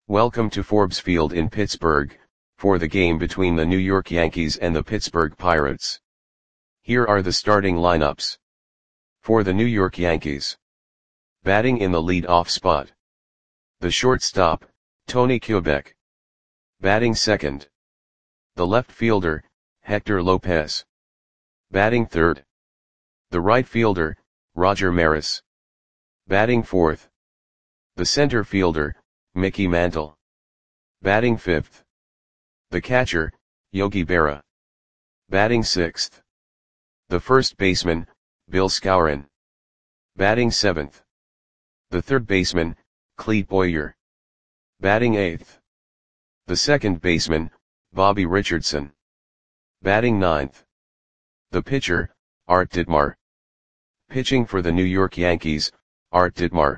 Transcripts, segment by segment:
Welcome to Forbes Field in Pittsburgh, for the game between the New York Yankees and the Pittsburgh Pirates. Here are the starting lineups. For the New York Yankees. Batting in the lead-off spot. The shortstop, Tony Kubek. Batting second. The left fielder, Hector Lopez. Batting third. The right fielder, Roger Maris. Batting fourth. The center fielder, Mickey Mantle. Batting fifth. The catcher, Yogi Berra. Batting sixth. The first baseman, Bill Skowron. Batting seventh. The third baseman, Clete Boyer. Batting eighth. The second baseman, Bobby Richardson. Batting ninth. The pitcher, Art Ditmar. Pitching for the New York Yankees, Art Ditmar.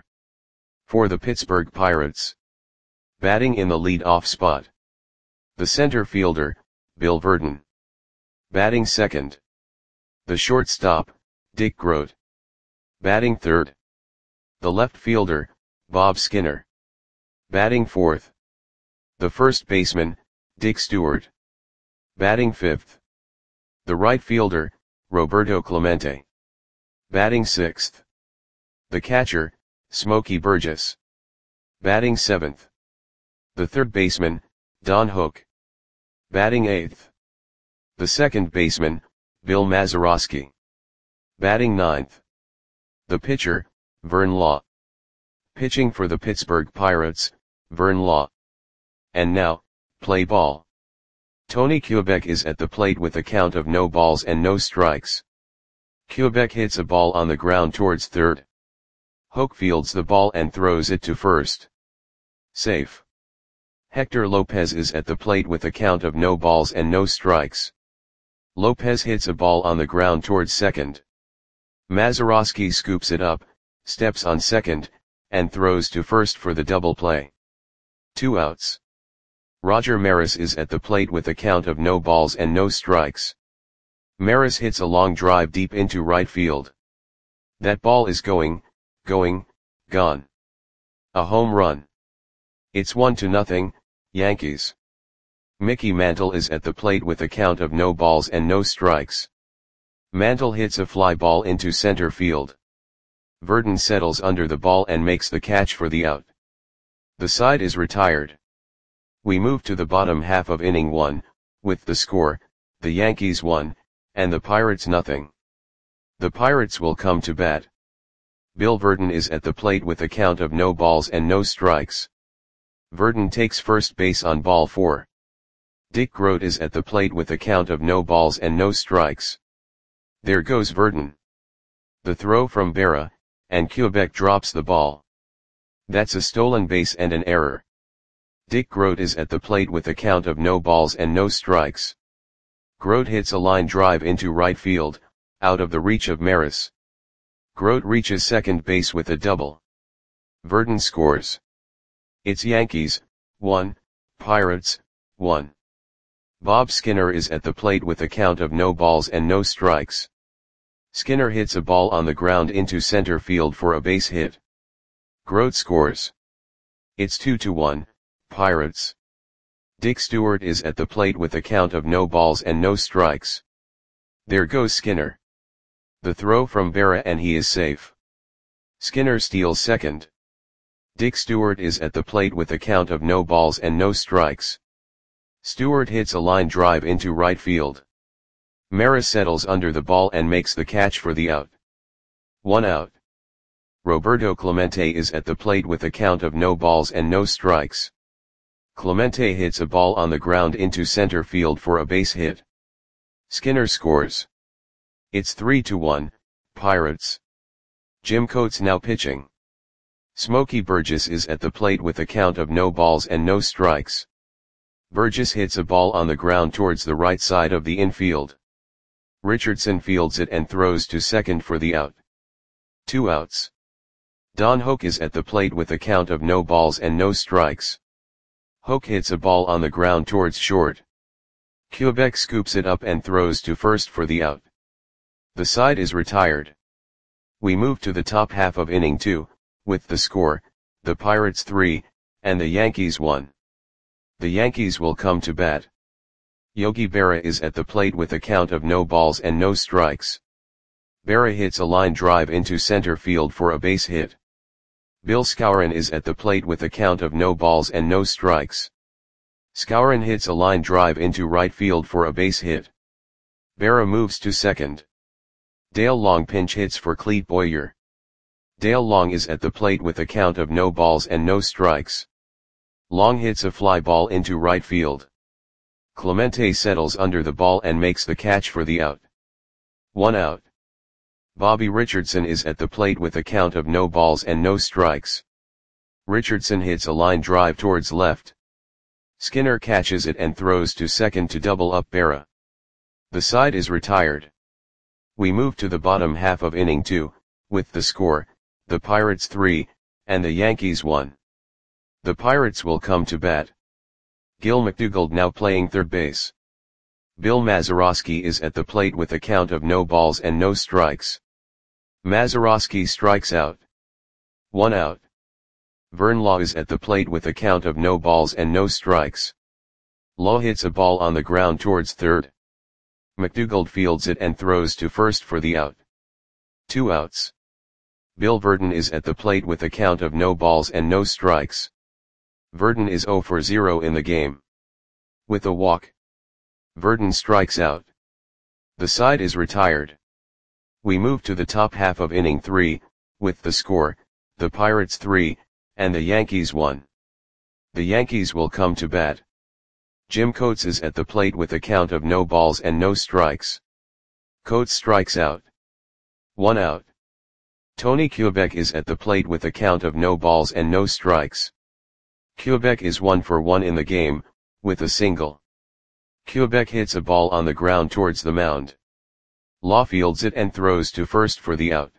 For the Pittsburgh Pirates. Batting in the lead-off spot. The center fielder, Bill Virdon. Batting second. The shortstop, Dick Groat. Batting third. The left fielder, Bob Skinner. Batting fourth. The first baseman, Dick Stewart. Batting fifth. The right fielder, Roberto Clemente. Batting sixth. The catcher, Smokey Burgess. Batting seventh. The third baseman, Don Hook. Batting eighth. The second baseman, Bill Mazeroski. Batting ninth. The pitcher, Vern Law. Pitching for the Pittsburgh Pirates, Vern Law. And now, play ball. Tony Kubek is at the plate with a count of no balls and no strikes. Kubek hits a ball on the ground towards third. Hook fields the ball and throws it to first. Safe. Hector Lopez is at the plate with a count of no balls and no strikes. Lopez hits a ball on the ground towards second. Mazeroski scoops it up, steps on second, and throws to first for the double play. 2 outs. Roger Maris is at the plate with a count of no balls and no strikes. Maris hits a long drive deep into right field. That ball is gone. A home run. It's 1-0, Yankees. Mickey Mantle is at the plate with a count of no balls and no strikes. Mantle hits a fly ball into center field. Virdon settles under the ball and makes the catch for the out. The side is retired. We move to the bottom half of inning 1, with the score, the Yankees 1, and the Pirates 0. The Pirates will come to bat. Bill Virdon is at the plate with a count of no balls and no strikes. Virdon takes first base on ball 4. Dick Groat is at the plate with a count of no balls and no strikes. There goes Virdon. The throw from Berra, and Kubek drops the ball. That's a stolen base and an error. Dick Groat is at the plate with a count of no balls and no strikes. Groat hits a line drive into right field, out of the reach of Maris. Groat reaches second base with a double. Virdon scores. It's Yankees 1, Pirates 1. Bob Skinner is at the plate with a count of no balls and no strikes. Skinner hits a ball on the ground into center field for a base hit. Groat scores. It's 2-1, Pirates. Dick Stewart is at the plate with a count of no balls and no strikes. There goes Skinner. The throw from Berra and he is safe. Skinner steals second. Dick Stewart is at the plate with a count of no balls and no strikes. Stewart hits a line drive into right field. Maris settles under the ball and makes the catch for the out. 1 out. Roberto Clemente is at the plate with a count of no balls and no strikes. Clemente hits a ball on the ground into center field for a base hit. Skinner scores. It's 3-1, Pirates. Jim Coates now pitching. Smokey Burgess is at the plate with a count of no balls and no strikes. Burgess hits a ball on the ground towards the right side of the infield. Richardson fields it and throws to second for the out. 2 outs. Don Hook is at the plate with a count of no balls and no strikes. Hook hits a ball on the ground towards short. Kubek scoops it up and throws to first for the out. The side is retired. We move to the top half of inning 2, with the score, the Pirates 3, and the Yankees won. The Yankees will come to bat. Yogi Berra is at the plate with a count of no balls and no strikes. Berra hits a line drive into center field for a base hit. Bill Skowron is at the plate with a count of no balls and no strikes. Skowron hits a line drive into right field for a base hit. Berra moves to second. Dale Long pinch hits for Clete Boyer. Dale Long is at the plate with a count of no balls and no strikes. Long hits a fly ball into right field. Clemente settles under the ball and makes the catch for the out. 1 out. Bobby Richardson is at the plate with a count of no balls and no strikes. Richardson hits a line drive towards left. Skinner catches it and throws to second to double up Berra. The side is retired. We move to the bottom half of inning 2, with the score, the Pirates 3, and the Yankees 1. The Pirates will come to bat. Gil McDougald now playing third base. Bill Mazeroski is at the plate with a count of no balls and no strikes. Mazeroski strikes out. 1 out. Vern Law is at the plate with a count of no balls and no strikes. Law hits a ball on the ground towards third. McDougald fields it and throws to first for the out. 2 outs. Bill Verdon is at the plate with a count of no balls and no strikes. Verdon is 0 for 0 in the game. With a walk, Verdon strikes out. The side is retired. We move to the top half of inning 3, with the score, the Pirates 3, and the Yankees 1. The Yankees will come to bat. Jim Coates is at the plate with a count of no balls and no strikes. Coates strikes out. 1 out. Tony Kubek is at the plate with a count of no balls and no strikes. Kubek is 1 for 1 in the game, with a single. Kubek hits a ball on the ground towards the mound. Law fields it and throws to first for the out.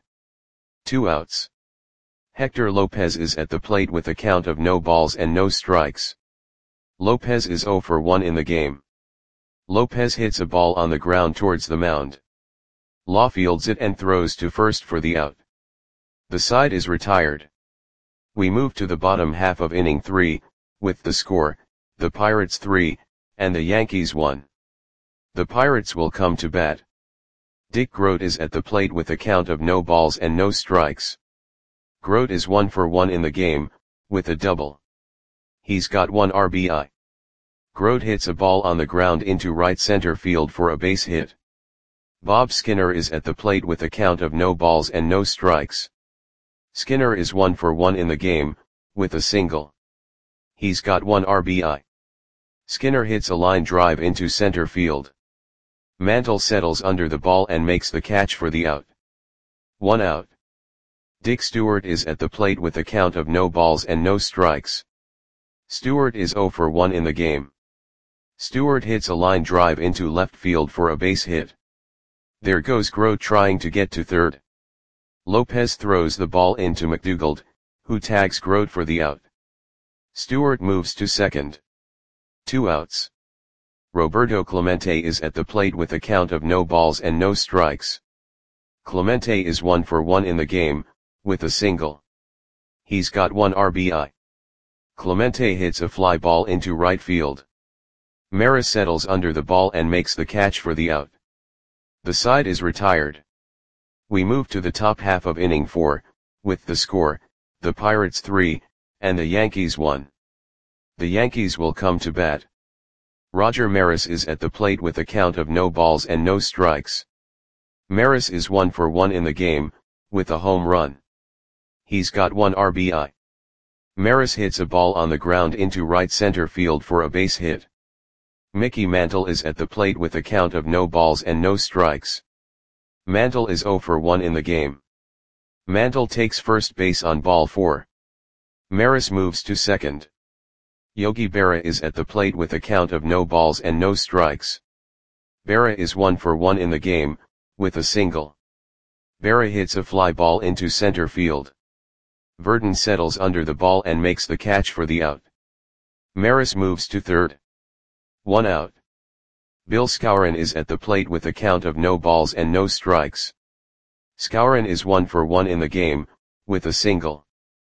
2 outs. Hector Lopez is at the plate with a count of no balls and no strikes. Lopez is 0 for 1 in the game. Lopez hits a ball on the ground towards the mound. Law fields it and throws to first for the out. The side is retired. We move to the bottom half of inning 3, with the score, the Pirates 3, and the Yankees 1. The Pirates will come to bat. Dick Groat is at the plate with a count of no balls and no strikes. Groat is 1 for 1 in the game, with a double. He's got 1 RBI. Groat hits a ball on the ground into right center field for a base hit. Bob Skinner is at the plate with a count of no balls and no strikes. Skinner is 1 for 1 in the game, with a single. He's got 1 RBI. Skinner hits a line drive into center field. Mantle settles under the ball and makes the catch for the out. 1 out. Dick Stewart is at the plate with a count of no balls and no strikes. Stewart is 0 for 1 in the game. Stewart hits a line drive into left field for a base hit. There goes Groat trying to get to third. Lopez throws the ball into McDougald, who tags Groat for the out. Stewart moves to second. 2 outs. Roberto Clemente is at the plate with a count of no balls and no strikes. Clemente is 1 for 1 in the game, with a single. He's got 1 RBI. Clemente hits a fly ball into right field. Maris settles under the ball and makes the catch for the out. The side is retired. We move to the top half of inning 4, with the score, the Pirates 3, and the Yankees 1. The Yankees will come to bat. Roger Maris is at the plate with a count of no balls and no strikes. Maris is 1 for 1 in the game, with a home run. He's got 1 RBI. Maris hits a ball on the ground into right center field for a base hit. Mickey Mantle is at the plate with a count of no balls and no strikes. Mantle is 0 for 1 in the game. Mantle takes first base on ball 4. Maris moves to second. Yogi Berra is at the plate with a count of no balls and no strikes. Berra is 1 for 1 in the game, with a single. Berra hits a fly ball into center field. Verdon settles under the ball and makes the catch for the out. Maris moves to third. 1 out. Bill Skowron is at the plate with a count of no balls and no strikes. Skowron is 1 for 1 in the game, with a single.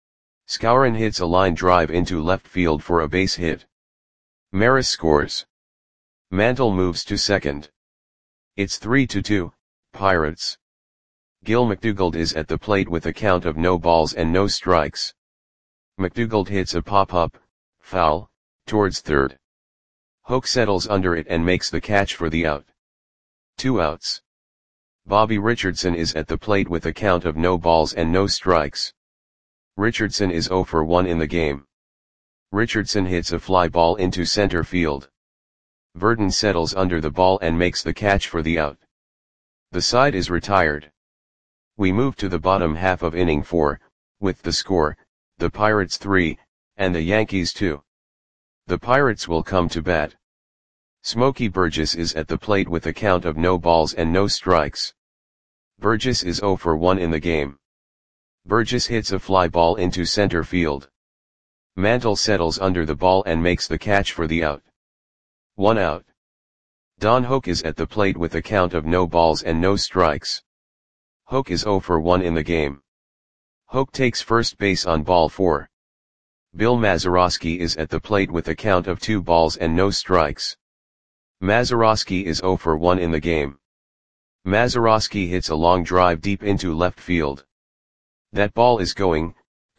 Skowron hits a line drive into left field for a base hit. Maris scores. Mantle moves to second. It's 3-2, Pirates. Gil McDougald is at the plate with a count of no balls and no strikes. McDougald hits a pop-up, foul, towards third. Hoke settles under it and makes the catch for the out. 2 outs. Bobby Richardson is at the plate with a count of no balls and no strikes. Richardson is 0 for 1 in the game. Richardson hits a fly ball into center field. Verdon settles under the ball and makes the catch for the out. The side is retired. We move to the bottom half of inning 4, with the score, the Pirates 3, and the Yankees 2. The Pirates will come to bat. Smokey Burgess is at the plate with a count of no balls and no strikes. Burgess is 0 for 1 in the game. Burgess hits a fly ball into center field. Mantle settles under the ball and makes the catch for the out. 1 out. Don Hoke is at the plate with a count of no balls and no strikes. Hoke is 0 for 1 in the game. Hoke takes first base on ball 4. Bill Mazeroski is at the plate with a count of 2 balls and no strikes. Mazeroski is 0 for 1 in the game. Mazeroski hits a long drive deep into left field. That ball is gone.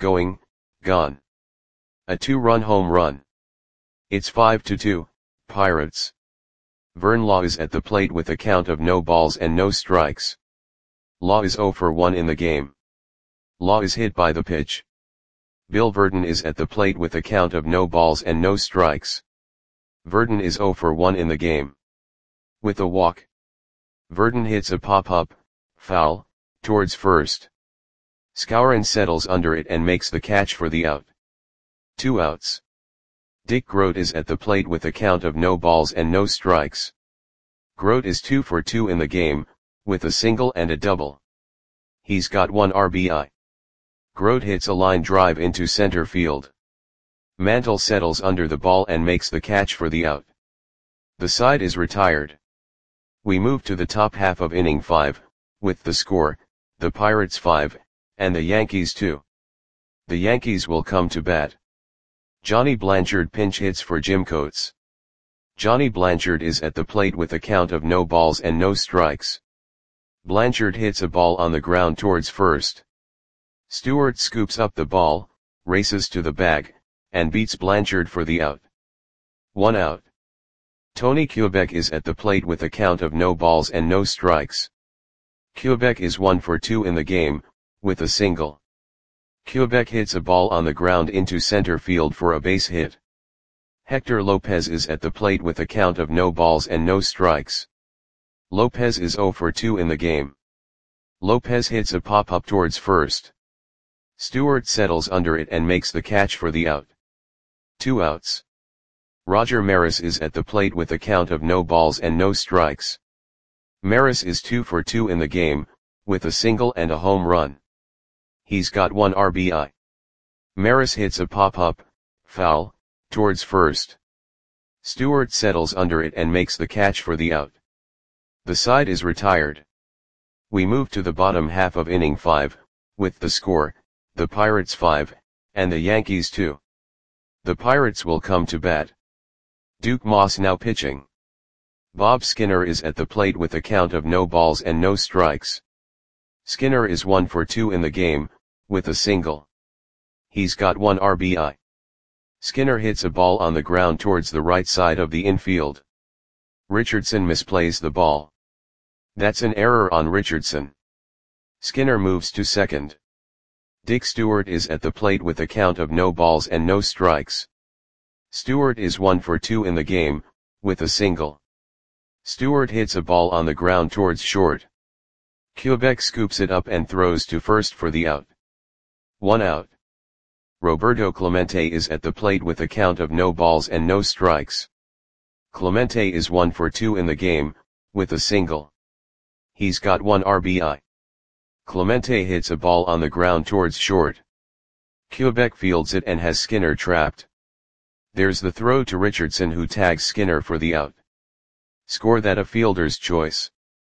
A 2-run home run. It's 5-2, Pirates. Vern Law is at the plate with a count of no balls and no strikes. Law is 0 for 1 in the game. Law is hit by the pitch. Bill Verdon is at the plate with a count of no balls and no strikes. Verdon is 0 for 1 in the game. With a walk. Verdon hits a pop-up, foul, towards first. Skowron settles under it and makes the catch for the out. 2 outs. Dick Grote is at the plate with a count of no balls and no strikes. Grote is 2 for 2 in the game, with a single and a double. He's got 1 RBI. Grote hits a line drive into center field. Mantle settles under the ball and makes the catch for the out. The side is retired. We move to the top half of inning 5, with the score, the Pirates 5, and the Yankees 2. The Yankees will come to bat. Johnny Blanchard pinch hits for Jim Coates. Johnny Blanchard is at the plate with a count of no balls and no strikes. Blanchard hits a ball on the ground towards first. Stewart scoops up the ball, races to the bag, and beats Blanchard for the out. 1 out. Tony Kubek is at the plate with a count of no balls and no strikes. Kubek is 1 for 2 in the game, with a single. Kubek hits a ball on the ground into center field for a base hit. Hector Lopez is at the plate with a count of no balls and no strikes. Lopez is 0 for 2 in the game. Lopez hits a pop-up towards first. Stewart settles under it and makes the catch for the out. 2 outs. Roger Maris is at the plate with a count of no balls and no strikes. Maris is 2 for 2 in the game, with a single and a home run. He's got 1 RBI. Maris hits a pop-up, foul, towards first. Stewart settles under it and makes the catch for the out. The side is retired. We move to the bottom half of inning 5, with the score, the Pirates 5, and the Yankees 2. The Pirates will come to bat. Duke Moss now pitching. Bob Skinner is at the plate with a count of no balls and no strikes. Skinner is 1 for 2 in the game, with a single. He's got 1 RBI. Skinner hits a ball on the ground towards the right side of the infield. Richardson misplays the ball. That's an error on Richardson. Skinner moves to second. Dick Stewart is at the plate with a count of no balls and no strikes. Stewart is 1 for 2 in the game, with a single. Stewart hits a ball on the ground towards short. Kubek scoops it up and throws to first for the out. 1 out. Roberto Clemente is at the plate with a count of no balls and no strikes. Clemente is 1 for 2 in the game, with a single. He's got 1 RBI. Clemente hits a ball on the ground towards short. Kubek fields it and has Skinner trapped. There's the throw to Richardson, who tags Skinner for the out. Score that a fielder's choice.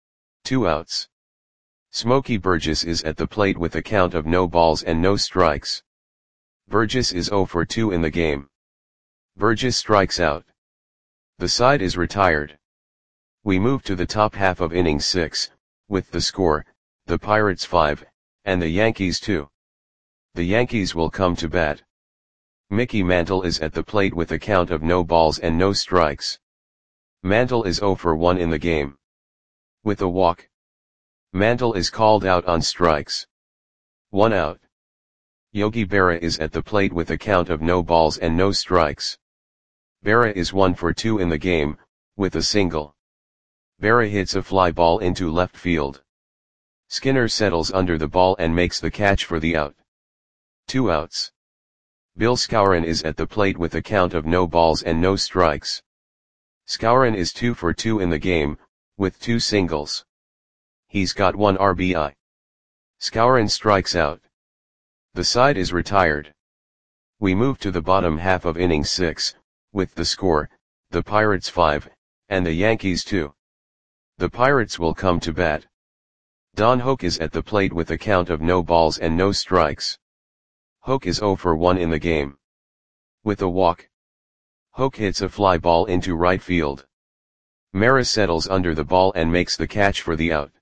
2 outs. Smokey Burgess is at the plate with a count of no balls and no strikes. Burgess is 0 for 2 in the game. Burgess strikes out. The side is retired. We move to the top half of inning 6, with the score, the Pirates 5, and the Yankees 2. The Yankees will come to bat. Mickey Mantle is at the plate with a count of no balls and no strikes. Mantle is 0 for 1 in the game. With a walk. Mantle is called out on strikes. 1 out. Yogi Berra is at the plate with a count of no balls and no strikes. Berra is 1 for 2 in the game, with a single. Berra hits a fly ball into left field. Skinner settles under the ball and makes the catch for the out. 2 outs. Bill Skowron is at the plate with a count of no balls and no strikes. Skowron is 2 for 2 in the game, with 2 singles. He's got 1 RBI. Skowron strikes out. The side is retired. We move to the bottom half of inning 6, with the score, the Pirates 5, and the Yankees 2. The Pirates will come to bat. Don Hoak is at the plate with a count of no balls and no strikes. Hoak is 0 for 1 in the game. With a walk. Hoak hits a fly ball into right field. Mara settles under the ball and makes the catch for the out.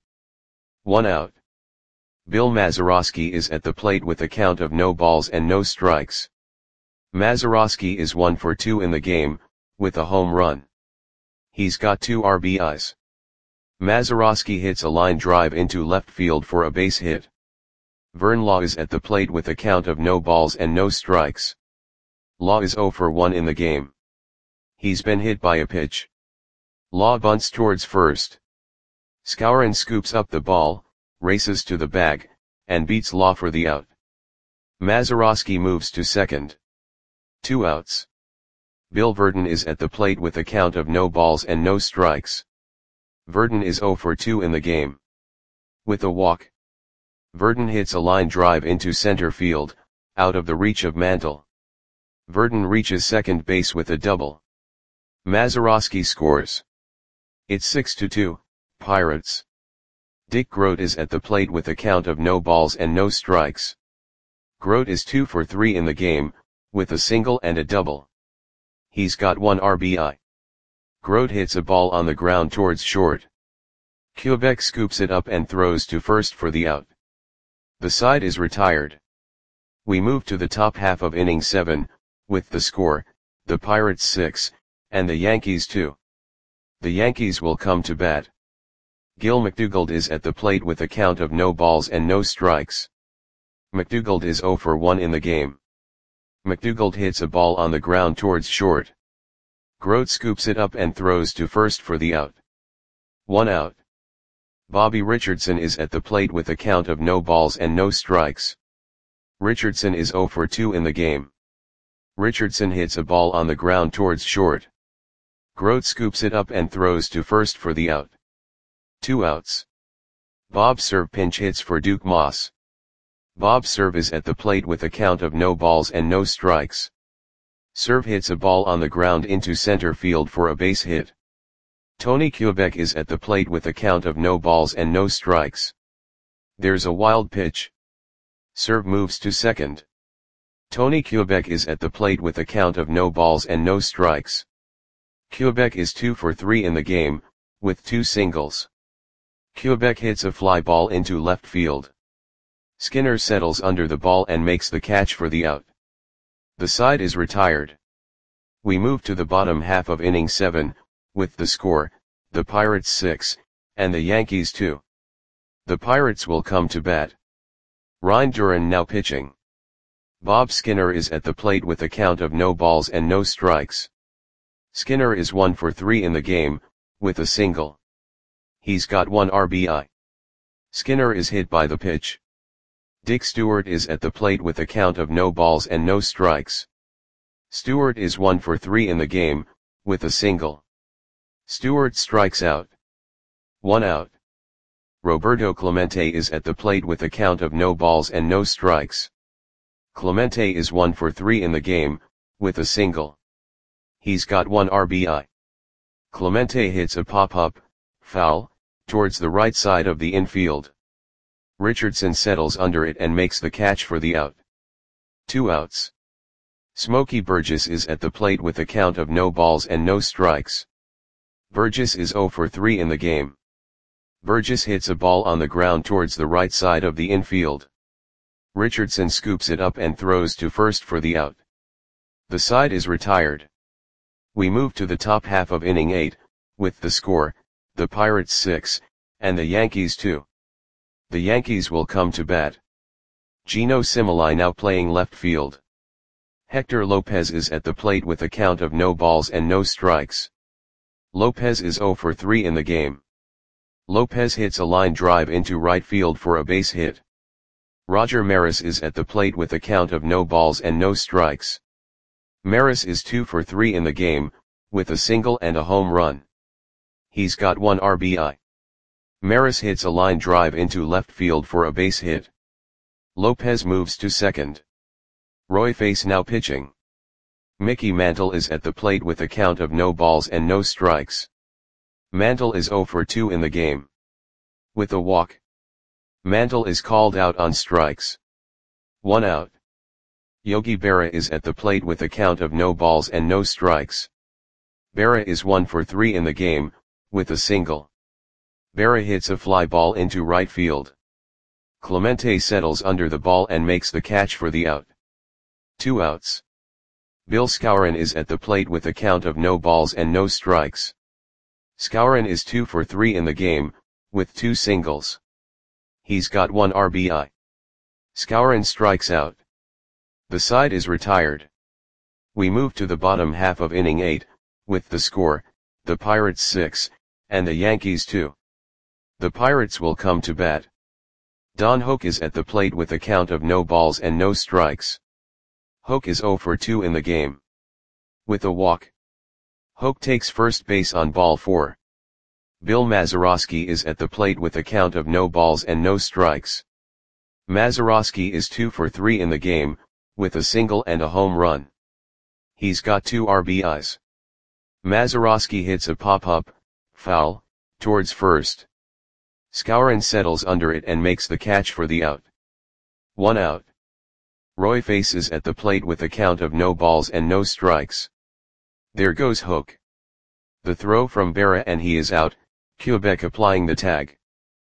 1 out. Bill Mazeroski is at the plate with a count of no balls and no strikes. Mazeroski is 1 for 2 in the game, with a home run. He's got 2 RBIs. Mazeroski hits a line drive into left field for a base hit. Vern Law is at the plate with a count of no balls and no strikes. Law is 0 for 1 in the game. He's been hit by a pitch. Law bunts towards first. Skowron scoops up the ball, races to the bag, and beats Law for the out. Mazeroski moves to second. 2 outs. Bill Verdon is at the plate with a count of no balls and no strikes. Verdon is 0 for 2 in the game. With a walk. Verdon hits a line drive into center field, out of the reach of Mantle. Verdon reaches second base with a double. Mazeroski scores. It's 6-2, Pirates. Dick Groat is at the plate with a count of no balls and no strikes. Groat is 2 for 3 in the game, with a single and a double. He's got 1 RBI. Groat hits a ball on the ground towards short. Kubek scoops it up and throws to first for the out. The side is retired. We move to the top half of inning 7, with the score, the Pirates 6, and the Yankees 2. The Yankees will come to bat. Gil McDougald is at the plate with a count of no balls and no strikes. McDougald is 0 for 1 in the game. McDougald hits a ball on the ground towards short. Groat scoops it up and throws to first for the out. 1 out. Bobby Richardson is at the plate with a count of no balls and no strikes. Richardson is 0 for 2 in the game. Richardson hits a ball on the ground towards short. Groat scoops it up and throws to first for the out. 2 outs. Bob Cerv pinch hits for Duke Moss. Bob Cerv is at the plate with a count of no balls and no strikes. Cerv hits a ball on the ground into center field for a base hit. Tony Kubek is at the plate with a count of no balls and no strikes. There's a wild pitch. Cerv moves to second. Tony Kubek is at the plate with a count of no balls and no strikes. Kubek is 2 for 3 in the game, with 2 singles. Kubek hits a fly ball into left field. Skinner settles under the ball and makes the catch for the out. The side is retired. We move to the bottom half of inning 7, with the score, the Pirates 6, and the Yankees 2. The Pirates will come to bat. Ryan Duran now pitching. Bob Skinner is at the plate with a count of no balls and no strikes. Skinner is 1 for 3 in the game, with a single. He's got 1 RBI. Skinner is hit by the pitch. Dick Stewart is at the plate with a count of no balls and no strikes. Stewart is 1 for 3 in the game, with a single. Stewart strikes out. 1 out. Roberto Clemente is at the plate with a count of no balls and no strikes. Clemente is 1 for 3 in the game, with a single. He's got 1 RBI. Clemente hits a pop-up, foul, towards the right side of the infield. Richardson settles under it and makes the catch for the out. 2 outs. Smokey Burgess is at the plate with a count of no balls and no strikes. Burgess is 0 for 3 in the game. Burgess hits a ball on the ground towards the right side of the infield. Richardson scoops it up and throws to first for the out. The side is retired. We move to the top half of inning 8, with the score, the Pirates 6, and the Yankees 2. The Yankees will come to bat. Geno Simili now playing left field. Hector Lopez is at the plate with a count of no balls and no strikes. Lopez is 0 for 3 in the game. Lopez hits a line drive into right field for a base hit. Roger Maris is at the plate with a count of no balls and no strikes. Maris is 2 for 3 in the game, with a single and a home run. He's got 1 RBI. Maris hits a line drive into left field for a base hit. Lopez moves to second. Roy Face now pitching. Mickey Mantle is at the plate with a count of no balls and no strikes. Mantle is 0 for 2 in the game. With a walk. Mantle is called out on strikes. 1 out. Yogi Berra is at the plate with a count of no balls and no strikes. Berra is 1 for 3 in the game, with a single. Berra hits a fly ball into right field. Clemente settles under the ball and makes the catch for the out. 2 outs. Bill Skowron is at the plate with a count of no balls and no strikes. Skowron is 2 for 3 in the game, with 2 singles. He's got 1 RBI. Skowron strikes out. The side is retired. We move to the bottom half of inning 8, with the score, the Pirates 6, and the Yankees 2. The Pirates will come to bat. Don Hoak is at the plate with a count of no balls and no strikes. Hoak is 0 for 2 in the game. With a walk. Hoak takes first base on ball 4. Bill Mazeroski is at the plate with a count of no balls and no strikes. Mazeroski is 2 for 3 in the game, with a single and a home run. He's got 2 RBIs. Mazeroski hits a pop-up, foul, towards first. Skowron settles under it and makes the catch for the out. 1 out. Roy Face is at the plate with a count of no balls and no strikes. There goes Hook. The throw from Berra and he is out, Quebec applying the tag.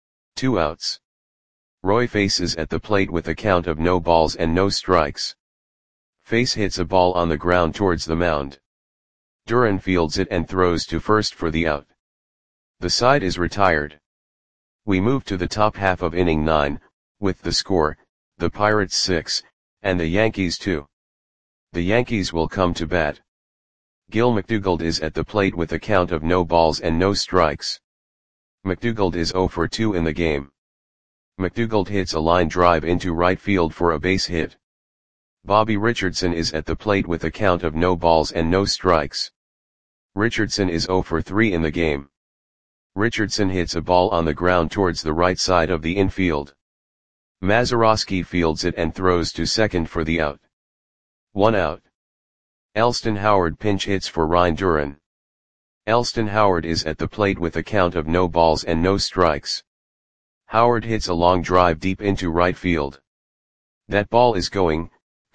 2 outs. Roy Face is at the plate with a count of no balls and no strikes. Face hits a ball on the ground towards the mound. Duran fields it and throws to first for the out. The side is retired. We move to the top half of inning 9, with the score, the Pirates 6, and the Yankees 2. The Yankees will come to bat. Gil McDougald is at the plate with a count of no balls and no strikes. McDougald is 0 for 2 in the game. McDougald hits a line drive into right field for a base hit. Bobby Richardson is at the plate with a count of no balls and no strikes. Richardson is 0 for 3 in the game. Richardson hits a ball on the ground towards the right side of the infield. Mazeroski fields it and throws to second for the out. 1 out. Elston Howard pinch hits for Ryan Duran. Elston Howard is at the plate with a count of no balls and no strikes. Howard hits a long drive deep into right field. That ball is gone.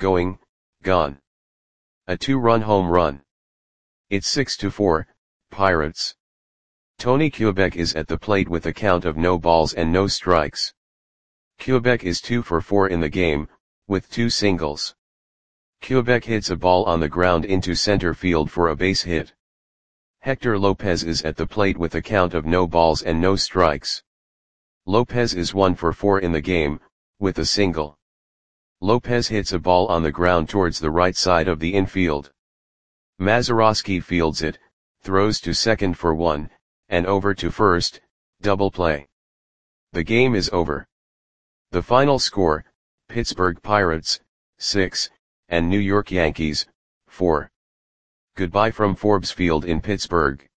A 2-run home run. It's 6-4, Pirates. Tony Quebec is at the plate with a count of no balls and no strikes. Quebec is 2 for 4 in the game, with 2 singles. Quebec hits a ball on the ground into center field for a base hit. Hector Lopez is at the plate with a count of no balls and no strikes. Lopez is 1 for 4 in the game, with a single. Lopez hits a ball on the ground towards the right side of the infield. Mazeroski fields it, throws to second for 1, and over to first, double play. The game is over. The final score, Pittsburgh Pirates, 6, and New York Yankees, 4. Goodbye from Forbes Field in Pittsburgh.